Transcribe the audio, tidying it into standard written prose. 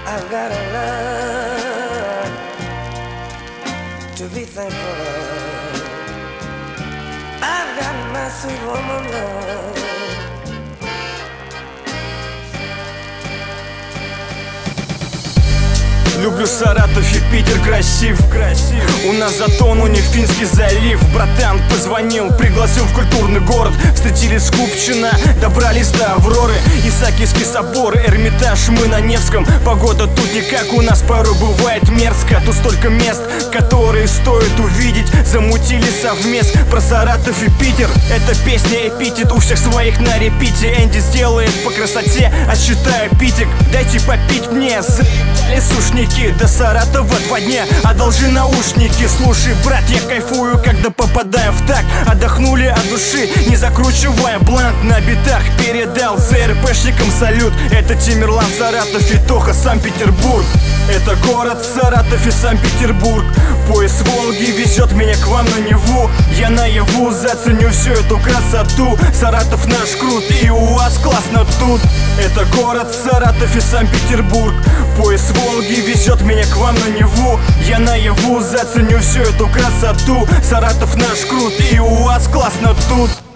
I've gotta learn to be thankful of. I've got my sweet woman love. Люблю Саратов и Питер красив. У нас затон, у них Финский залив. Братан позвонил, пригласил в культурный город. Встретились с Купчино, добрались до Авроры. Исаакиевский собор, Эрмитаж, мы на Невском. Погода тут не как у нас, порой бывает мерзко. Тут столько мест, которые стоит увидеть. Замутили совмест про Саратов и Питер. Эта песня эпитет, у всех своих на репите. Энди сделает по красоте, отсчитаю питик. Дайте попить мне, заебали сушники. До Саратова 2 дня, одолжи наушники. Слушай, брат, я кайфую, когда попадаю в так. Отдохнули от души, не закручивая блант на битах. Передал ЗРПшникам салют. Это Тимирлан, Саратов и Тоха, Санкт-Петербург. Это город Саратов и Санкт-Петербург. Пояс Волги везет меня к вам на Неву. Я наяву заценю всю эту красоту. Саратов наш крут, и у вас классно тут. Это город Саратов и Санкт-Петербург. Пояс Волги везет меня к вам на Неву. Я наяву заценю всю эту красоту. Саратов наш крут, и у вас классно тут.